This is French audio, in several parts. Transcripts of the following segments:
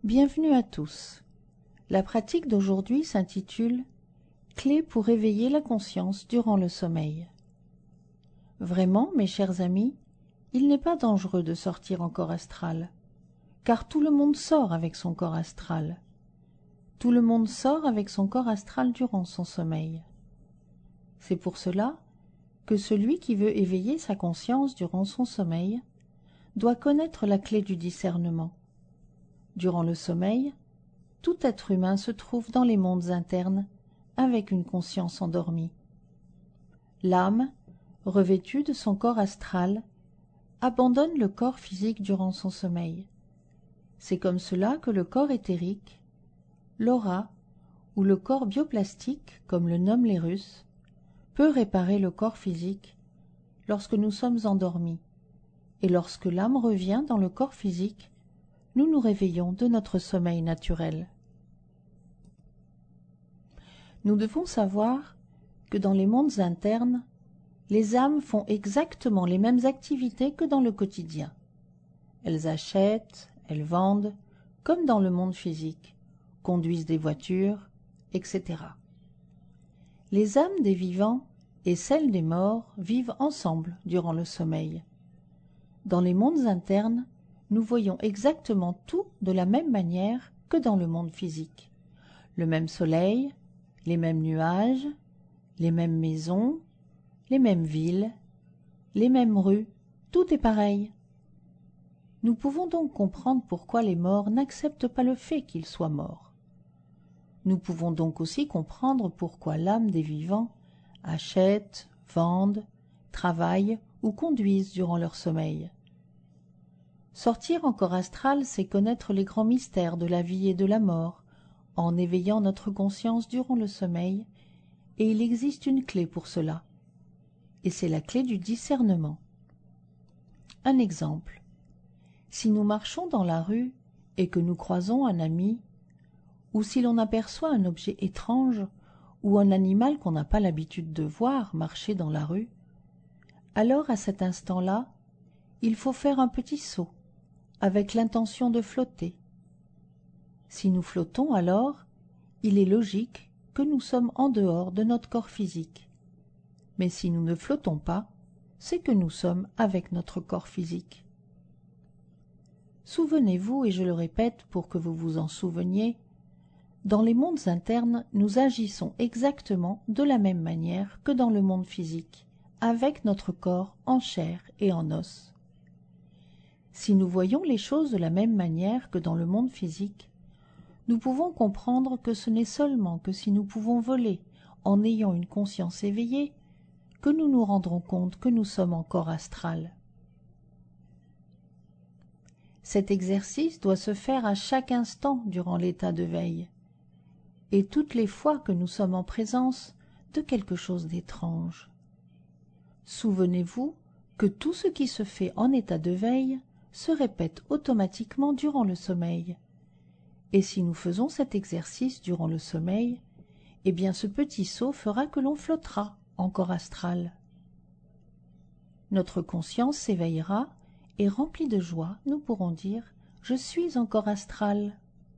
Bienvenue à tous. La pratique d'aujourd'hui s'intitule « Clé pour éveiller la conscience durant le sommeil ». Vraiment, mes chers amis, il n'est pas dangereux de sortir en corps astral, car tout le monde sort avec son corps astral. Tout le monde sort avec son corps astral durant son sommeil. C'est pour cela que celui qui veut éveiller sa conscience durant son sommeil doit connaître la clé du discernement. Durant le sommeil, tout être humain se trouve dans les mondes internes avec une conscience endormie. L'âme, revêtue de son corps astral, abandonne le corps physique durant son sommeil. C'est comme cela que le corps éthérique, l'aura ou le corps bioplastique, comme le nomment les Russes, peut réparer le corps physique lorsque nous sommes endormis, et lorsque l'âme revient dans le corps physique, nous nous réveillons de notre sommeil naturel. Nous devons savoir que dans les mondes internes, les âmes font exactement les mêmes activités que dans le quotidien. Elles achètent, elles vendent, comme dans le monde physique, conduisent des voitures, etc. Les âmes des vivants et celles des morts vivent ensemble durant le sommeil. Dans les mondes internes, nous voyons exactement tout de la même manière que dans le monde physique. Le même soleil, les mêmes nuages, les mêmes maisons, les mêmes villes, les mêmes rues, tout est pareil. Nous pouvons donc comprendre pourquoi les morts n'acceptent pas le fait qu'ils soient morts. Nous pouvons donc aussi comprendre pourquoi l'âme des vivants achète, vendent, travaillent ou conduisent durant leur sommeil. Sortir en corps astral, c'est connaître les grands mystères de la vie et de la mort, en éveillant notre conscience durant le sommeil, et il existe une clé pour cela, et c'est la clé du discernement. Un exemple. Si nous marchons dans la rue et que nous croisons un ami, ou si l'on aperçoit un objet étrange ou un animal qu'on n'a pas l'habitude de voir marcher dans la rue, alors à cet instant-là, il faut faire un petit saut, avec l'intention de flotter. Si nous flottons alors, il est logique que nous sommes en dehors de notre corps physique. Mais si nous ne flottons pas, c'est que nous sommes avec notre corps physique. Souvenez-vous, et je le répète pour que vous vous en souveniez, dans les mondes internes, nous agissons exactement de la même manière que dans le monde physique, avec notre corps en chair et en os. Si nous voyons les choses de la même manière que dans le monde physique, nous pouvons comprendre que ce n'est seulement que si nous pouvons voler en ayant une conscience éveillée que nous nous rendrons compte que nous sommes en corps astral. Cet exercice doit se faire à chaque instant durant l'état de veille, et toutes les fois que nous sommes en présence de quelque chose d'étrange. Souvenez-vous que tout ce qui se fait en état de veille se répète automatiquement durant le sommeil. Et si nous faisons cet exercice durant le sommeil, eh bien ce petit saut fera que l'on flottera en corps astral. Notre conscience s'éveillera et remplie de joie, nous pourrons dire « Je suis en corps astral ».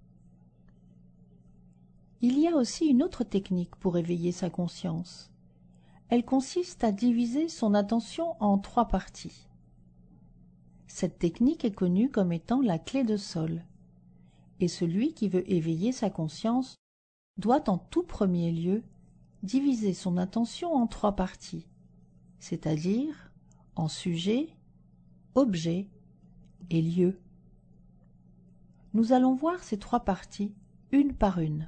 Il y a aussi une autre technique pour éveiller sa conscience. Elle consiste à diviser son attention en 3 parties. Cette technique est connue comme étant la clé de Sol, et celui qui veut éveiller sa conscience doit en tout premier lieu diviser son attention en 3 parties, c'est-à-dire en sujet, objet et lieu. Nous allons voir ces 3 parties une par une.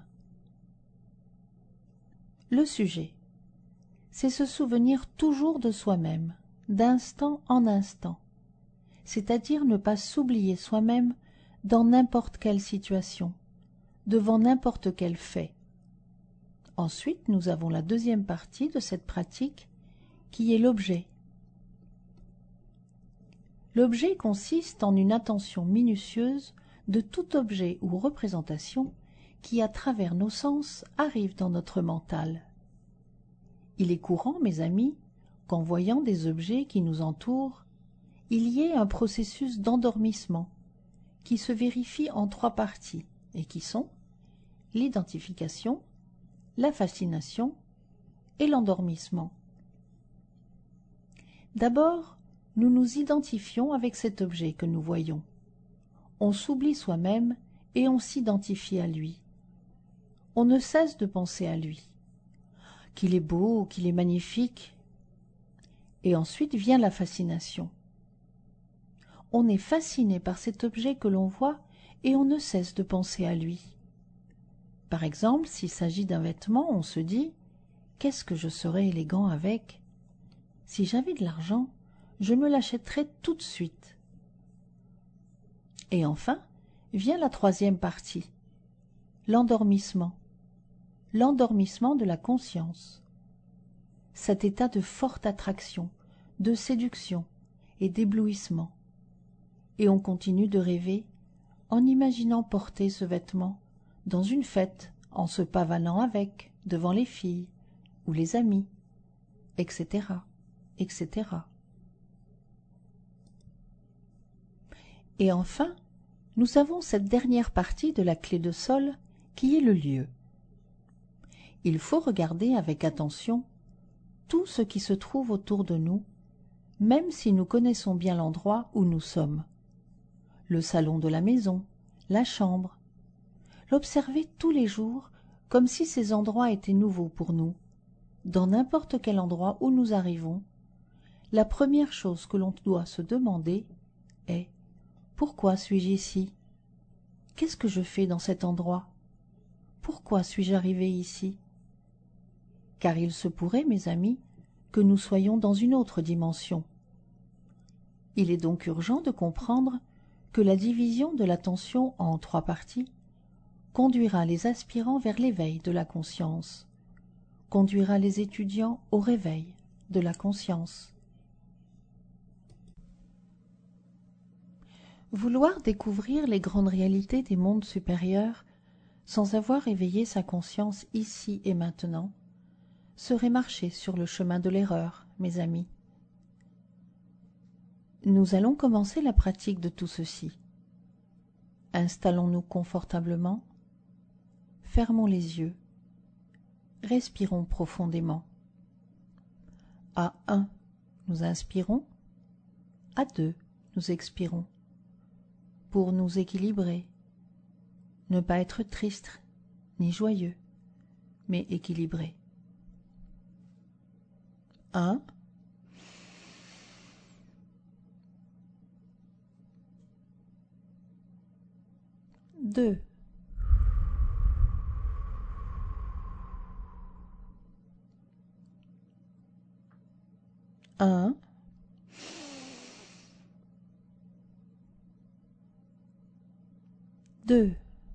Le sujet, c'est se souvenir toujours de soi-même, d'instant en instant, c'est-à-dire ne pas s'oublier soi-même dans n'importe quelle situation, devant n'importe quel fait. Ensuite, nous avons la deuxième partie de cette pratique, qui est l'objet. L'objet consiste en une attention minutieuse de tout objet ou représentation qui, à travers nos sens, arrive dans notre mental. Il est courant, mes amis, qu'en voyant des objets qui nous entourent, il y ait un processus d'endormissement qui se vérifient en 3 parties et qui sont l'identification, la fascination et l'endormissement. D'abord, nous nous identifions avec cet objet que nous voyons. On s'oublie soi-même et on s'identifie à lui. On ne cesse de penser à lui, qu'il est beau, qu'il est magnifique. Et ensuite vient la fascination. On est fasciné par cet objet que l'on voit et on ne cesse de penser à lui. Par exemple, s'il s'agit d'un vêtement, on se dit « Qu'est-ce que je serais élégant avec ? Si j'avais de l'argent, je me l'achèterais tout de suite. » Et enfin, vient la 3e partie, l'endormissement. L'endormissement de la conscience. Cet état de forte attraction, de séduction et d'éblouissement. Et on continue de rêver en imaginant porter ce vêtement dans une fête, en se pavanant avec, devant les filles ou les amis, etc., etc. Et enfin, nous avons cette dernière partie de la clé de sol qui est le lieu. Il faut regarder avec attention tout ce qui se trouve autour de nous, même si nous connaissons bien l'endroit où nous sommes. Le salon de la maison, la chambre. L'observer tous les jours comme si ces endroits étaient nouveaux pour nous. Dans n'importe quel endroit où nous arrivons, la première chose que l'on doit se demander est « Pourquoi suis-je ici ? Qu'est-ce que je fais dans cet endroit ? Pourquoi suis-je arrivé ici ?» Car il se pourrait, mes amis, que nous soyons dans une autre dimension. Il est donc urgent de comprendre que la division de l'attention en 3 parties conduira les aspirants vers l'éveil de la conscience, conduira les étudiants au réveil de la conscience. Vouloir découvrir les grandes réalités des mondes supérieurs sans avoir éveillé sa conscience ici et maintenant serait marcher sur le chemin de l'erreur, mes amis. Nous allons commencer la pratique de tout ceci. Installons-nous confortablement, fermons les yeux, respirons profondément. À 1, nous inspirons, à 2, nous expirons, pour nous équilibrer, ne pas être triste ni joyeux, mais équilibré. 1, 2, 1, 2,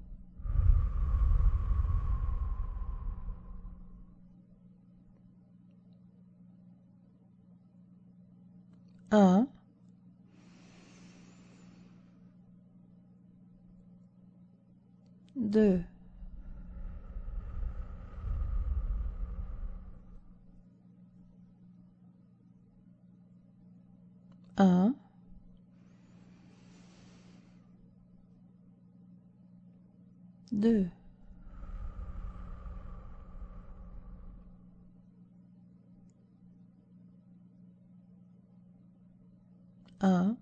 1, 2, 1, 2, 1,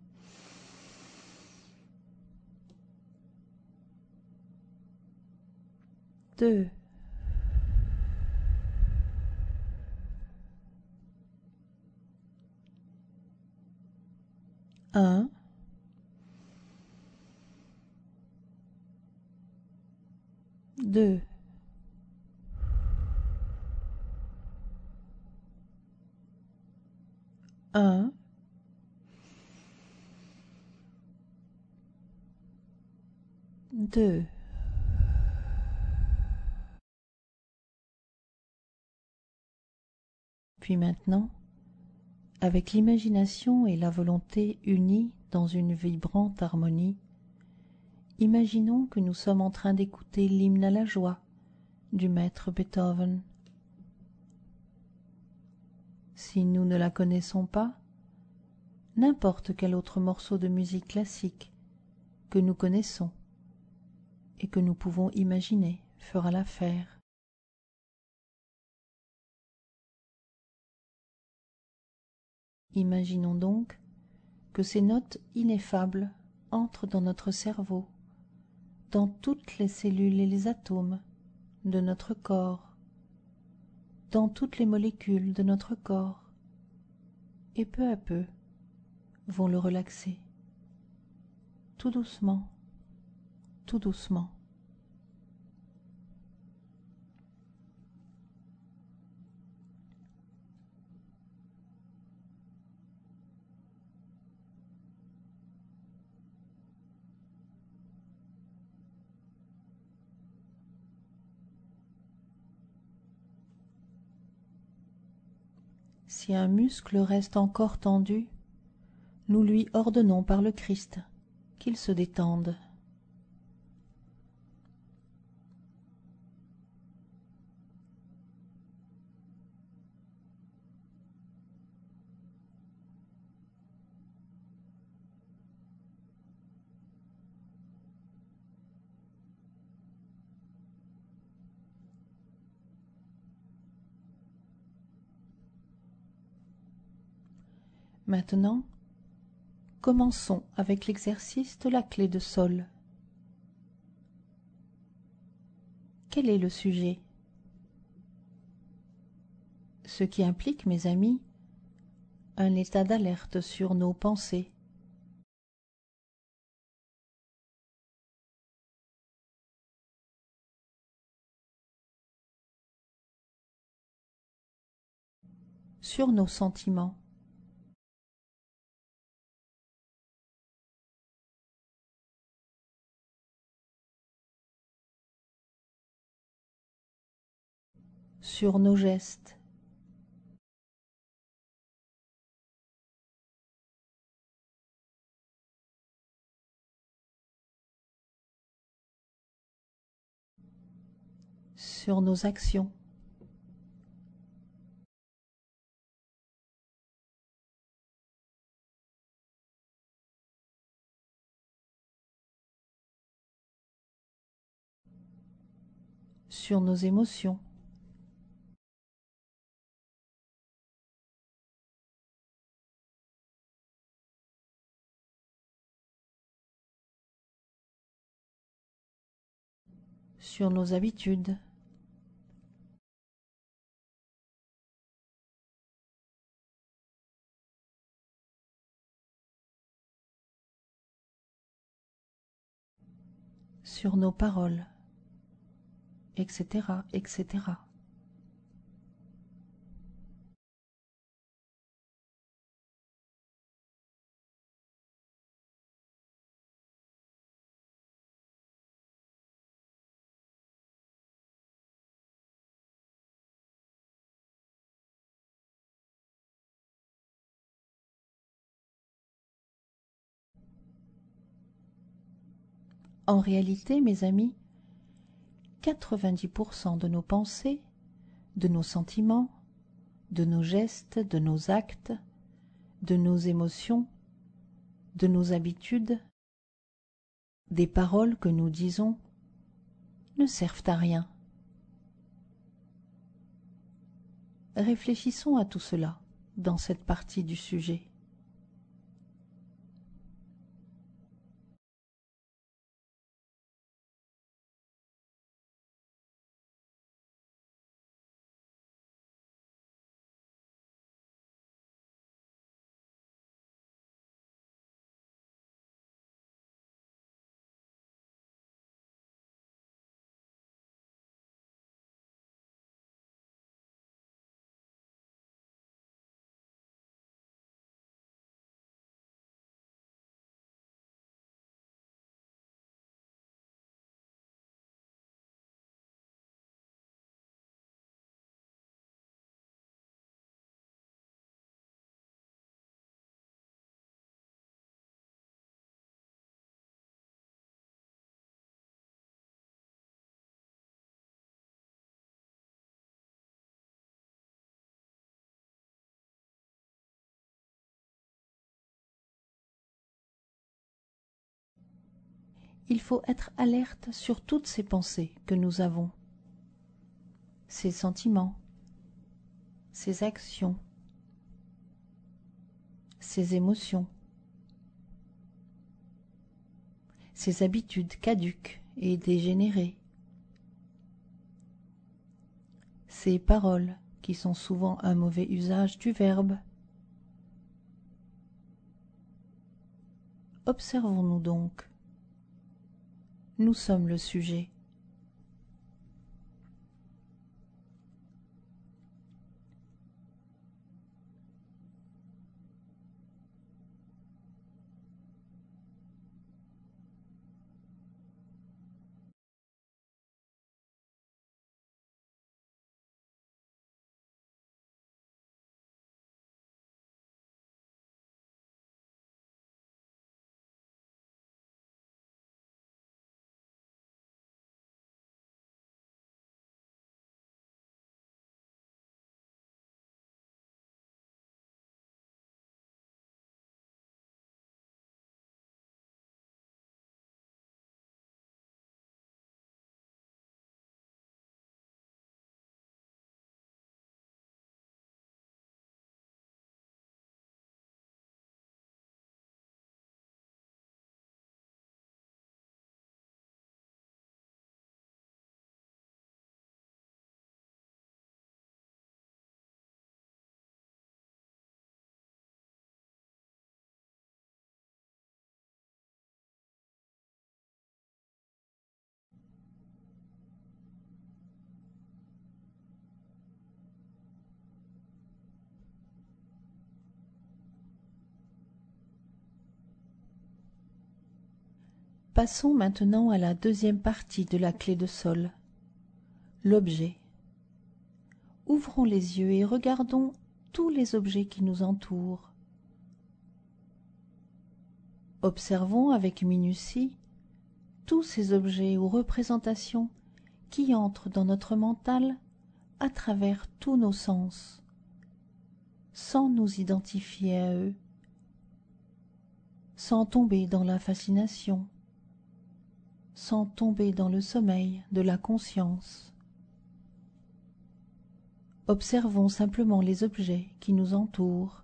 2, un, 2, 1, 2. Puis maintenant, avec l'imagination et la volonté unies dans une vibrante harmonie, imaginons que nous sommes en train d'écouter l'hymne à la joie du maître Beethoven. Si nous ne la connaissons pas, n'importe quel autre morceau de musique classique que nous connaissons et que nous pouvons imaginer fera l'affaire. Imaginons donc que ces notes ineffables entrent dans notre cerveau, dans toutes les cellules et les atomes de notre corps, dans toutes les molécules de notre corps, et peu à peu vont le relaxer, tout doucement, tout doucement. Si un muscle reste encore tendu, nous lui ordonnons par le Christ qu'il se détende. Maintenant, commençons avec l'exercice de la clé de sol. Quel est le sujet? Ce qui implique, mes amis, un état d'alerte sur nos pensées, sur nos sentiments, sur nos gestes, sur nos actions, sur nos émotions, sur nos habitudes, sur nos paroles, etc., etc. En réalité, mes amis, 90% de nos pensées, de nos sentiments, de nos gestes, de nos actes, de nos émotions, de nos habitudes, des paroles que nous disons, ne servent à rien. Réfléchissons à tout cela dans cette partie du sujet. il faut être alerte sur toutes ces pensées que nous avons, ces sentiments, ces actions, ces émotions, ces habitudes caduques et dégénérées, ces paroles qui sont souvent un mauvais usage du verbe. Observons-nous donc. Nous sommes le sujet. Passons maintenant à la deuxième partie de la clé de sol, l'objet. Ouvrons les yeux et regardons tous les objets qui nous entourent. Observons avec minutie tous ces objets ou représentations qui entrent dans notre mental à travers tous nos sens, sans nous identifier à eux, sans tomber dans la fascination, sans tomber dans le sommeil de la conscience. Observons simplement les objets qui nous entourent.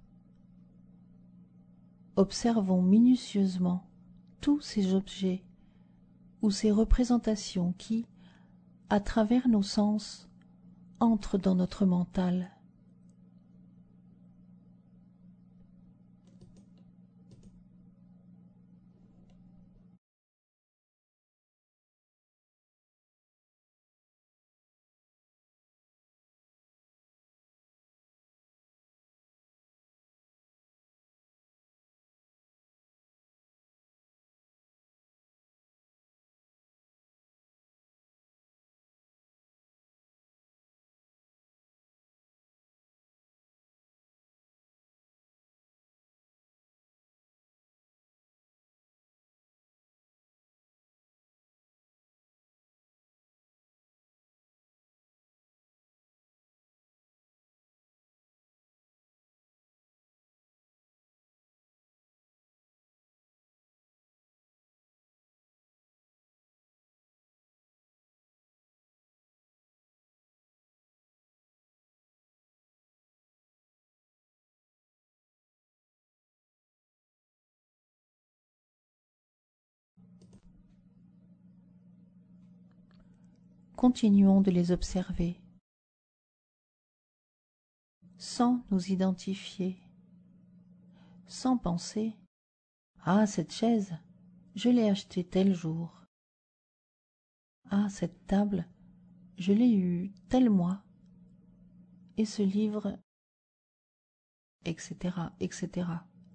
Observons minutieusement tous ces objets ou ces représentations qui, à travers nos sens, entrent dans notre mental. Continuons de les observer, sans nous identifier, sans penser « Ah, cette chaise, je l'ai achetée tel jour. Ah, cette table, je l'ai eue tel mois. Et ce livre, etc., etc. »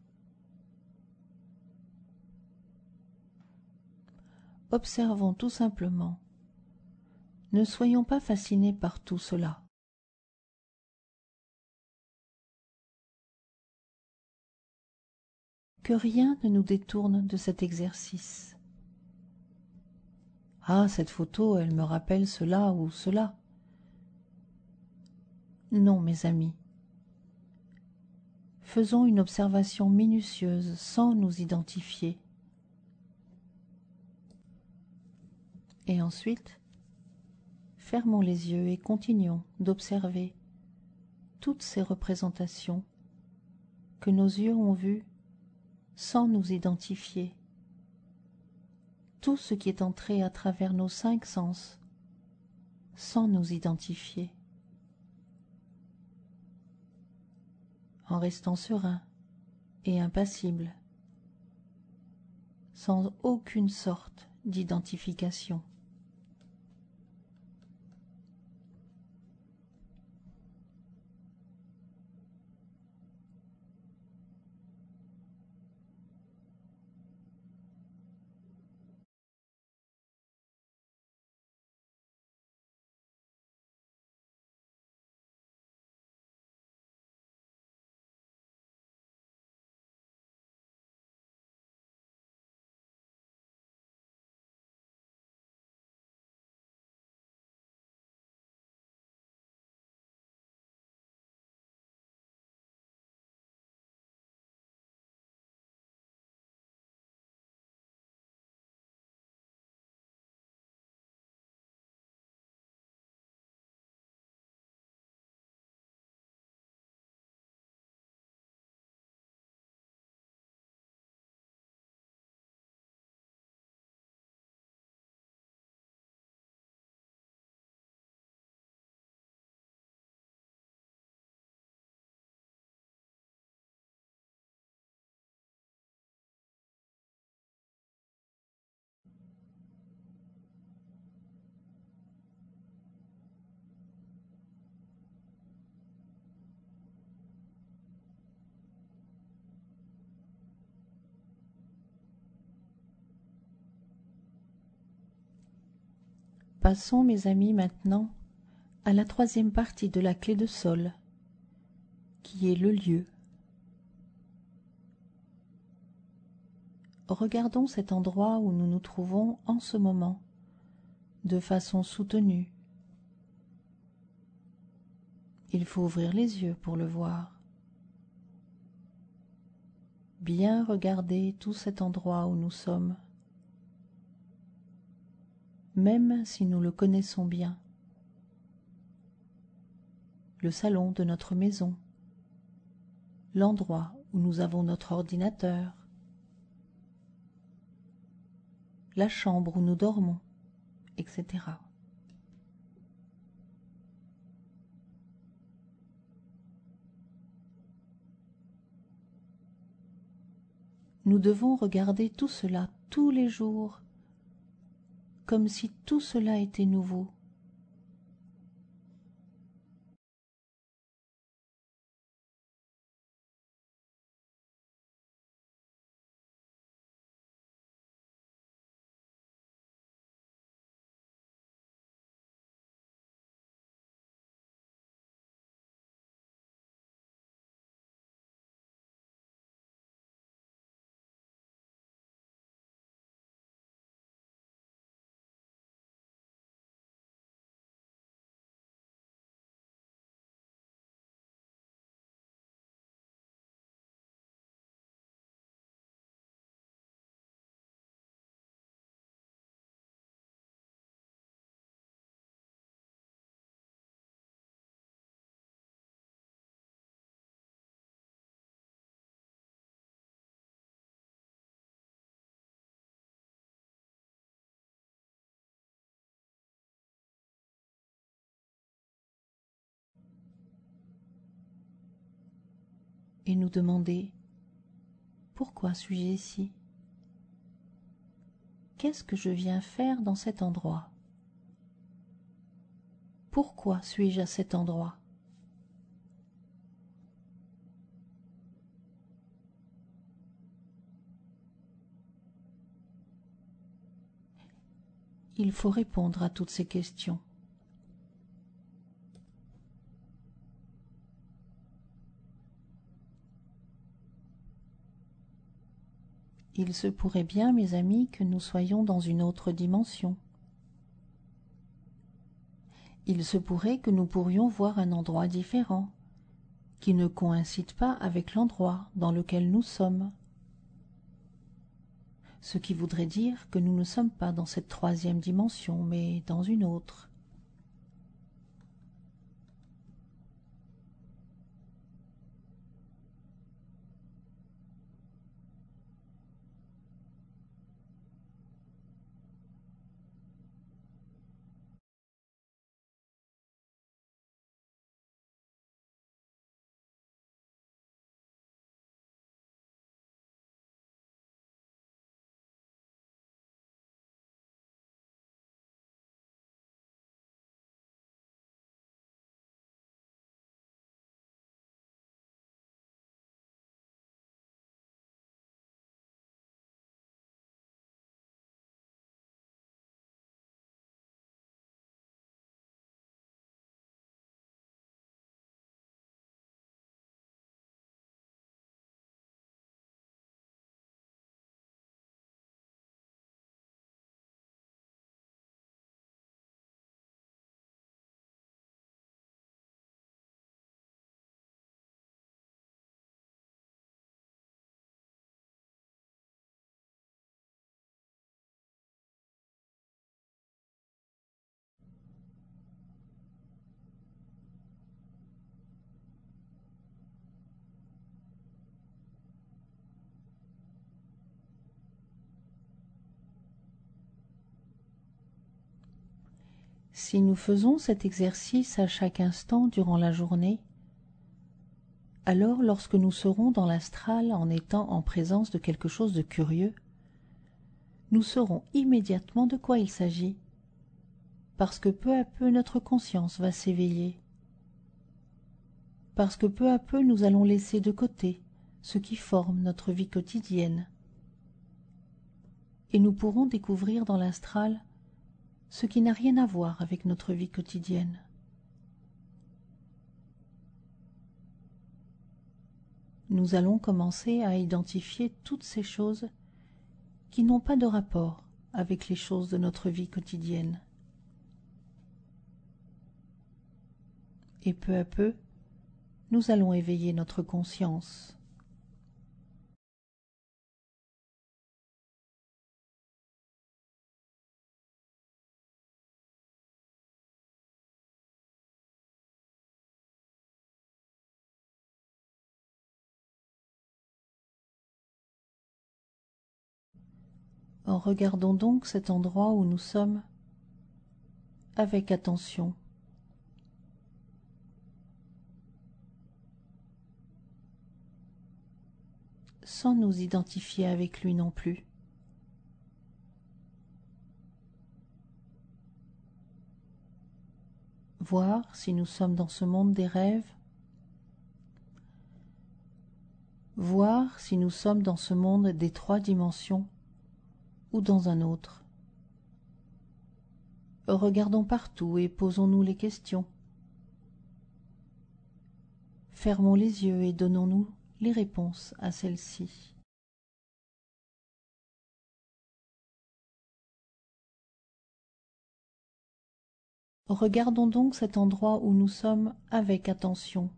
Observons tout simplement. Ne soyons pas fascinés par tout cela. Que rien ne nous détourne de cet exercice. Ah, cette photo, elle me rappelle cela ou cela. Non, mes amis. Faisons une observation minutieuse sans nous identifier. Et ensuite, fermons les yeux et continuons d'observer toutes ces représentations que nos yeux ont vues sans nous identifier, tout ce qui est entré à travers nos 5 sens sans nous identifier, en restant serein et impassible, sans aucune sorte d'identification. Passons, mes amis, maintenant à la 3e partie de la clé de sol, qui est le lieu. Regardons cet endroit où nous nous trouvons en ce moment, de façon soutenue. Il faut ouvrir les yeux pour le voir. Bien regarder tout cet endroit où nous sommes, même si nous le connaissons bien. Le salon de notre maison, l'endroit où nous avons notre ordinateur, la chambre où nous dormons, etc. Nous devons regarder tout cela tous les jours, comme si tout cela était nouveau. Et nous demander: pourquoi suis-je ici? Qu'est-ce que je viens faire dans cet endroit? Pourquoi suis-je à cet endroit? Il faut répondre à toutes ces questions. Il se pourrait bien, mes amis, que nous soyons dans une autre dimension. Il se pourrait que nous pourrions voir un endroit différent, qui ne coïncide pas avec l'endroit dans lequel nous sommes. ce qui voudrait dire que nous ne sommes pas dans cette troisième dimension, mais dans une autre. Si nous faisons cet exercice à chaque instant durant la journée, alors lorsque nous serons dans l'astral en étant en présence de quelque chose de curieux, nous saurons immédiatement de quoi il s'agit, parce que peu à peu notre conscience va s'éveiller, parce que peu à peu nous allons laisser de côté ce qui forme notre vie quotidienne, et nous pourrons découvrir dans l'astral ce qui n'a rien à voir avec notre vie quotidienne. Nous allons commencer à identifier toutes ces choses qui n'ont pas de rapport avec les choses de notre vie quotidienne. Et peu à peu, nous allons éveiller notre conscience. Regardons donc cet endroit où nous sommes avec attention. Sans nous identifier avec lui non plus. Voir si nous sommes dans ce monde des rêves. Voir si nous sommes dans ce monde des trois dimensions ou dans un autre. Regardons partout et posons-nous les questions. Fermons les yeux et donnons-nous les réponses à celles-ci. Regardons donc cet endroit où nous sommes avec attention,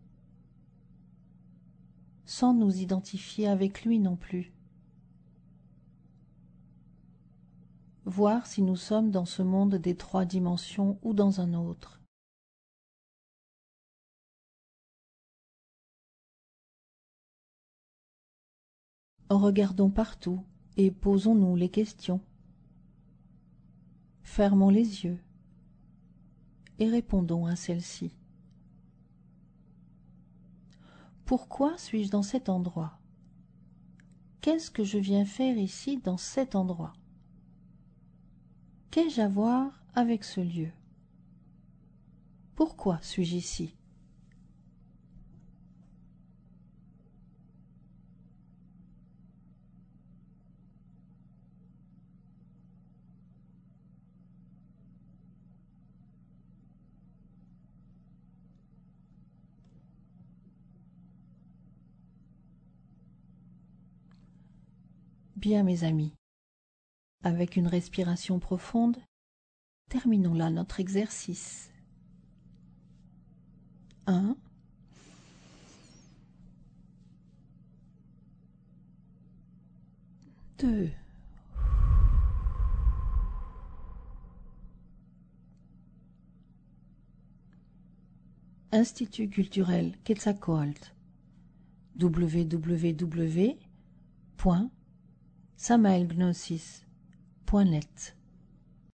sans nous identifier avec lui non plus. Voir si nous sommes dans ce monde des trois dimensions ou dans un autre. Regardons partout et posons-nous les questions. Fermons les yeux et répondons à celles-ci. Pourquoi suis-je dans cet endroit? Qu'est-ce que je viens faire ici dans cet endroit? Qu'ai-je à voir avec ce lieu? Pourquoi suis-je ici? Bien, mes amis, avec une respiration profonde, terminons là notre exercice. 1, 2, Institut culturel Quetzalcoatl, www.samaelgnosis.net